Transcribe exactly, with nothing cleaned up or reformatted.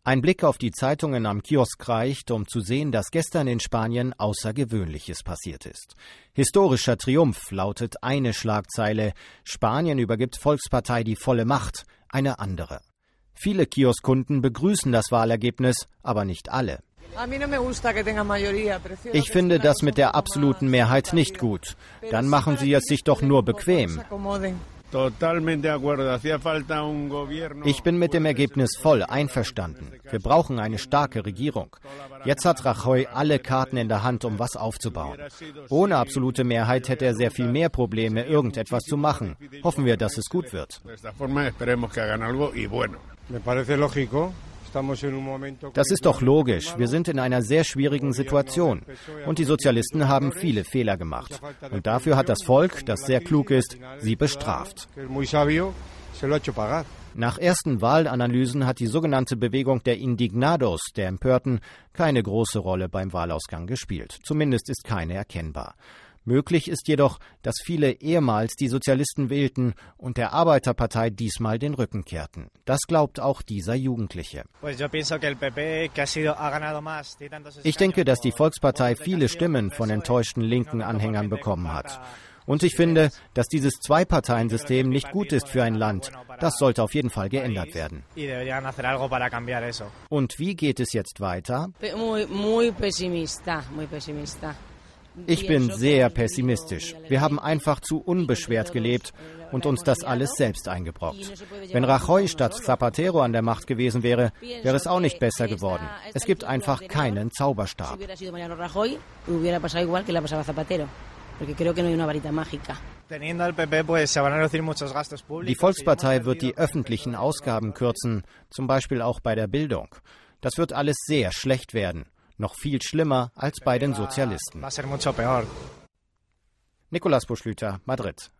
Ein Blick auf die Zeitungen am Kiosk reicht, um zu sehen, dass gestern in Spanien Außergewöhnliches passiert ist. Historischer Triumph lautet eine Schlagzeile. Spanien übergibt Volkspartei die volle Macht. Eine andere. Viele Kioskkunden begrüßen das Wahlergebnis, aber nicht alle. Ich finde das mit der absoluten Mehrheit nicht gut. Dann machen Sie es sich doch nur bequem. Ich bin mit dem Ergebnis voll einverstanden. Wir brauchen eine starke Regierung. Jetzt hat Rajoy alle Karten in der Hand, um was aufzubauen. Ohne absolute Mehrheit hätte er sehr viel mehr Probleme, irgendetwas zu machen. Hoffen wir, dass es gut wird. Das ist doch logisch. Wir sind in einer sehr schwierigen Situation. Und die Sozialisten haben viele Fehler gemacht. Und dafür hat das Volk, das sehr klug ist, sie bestraft. Nach ersten Wahlanalysen hat die sogenannte Bewegung der Indignados, der Empörten, keine große Rolle beim Wahlausgang gespielt. Zumindest ist keine erkennbar. Möglich ist jedoch, dass viele ehemals die Sozialisten wählten und der Arbeiterpartei diesmal den Rücken kehrten. Das glaubt auch dieser Jugendliche. Ich denke, dass die Volkspartei viele Stimmen von enttäuschten linken Anhängern bekommen hat. Und ich finde, dass dieses Zwei-Parteien-System nicht gut ist für ein Land. Das sollte auf jeden Fall geändert werden. Und wie geht es jetzt weiter? Ich bin sehr pessimistisch. Wir haben einfach zu unbeschwert gelebt und uns das alles selbst eingebrockt. Wenn Rajoy statt Zapatero an der Macht gewesen wäre, wäre es auch nicht besser geworden. Es gibt einfach keinen Zauberstab. Die Volkspartei wird die öffentlichen Ausgaben kürzen, zum Beispiel auch bei der Bildung. Das wird alles sehr schlecht werden. Noch viel schlimmer als bei den Sozialisten. Nicolás Buschlüter, Madrid.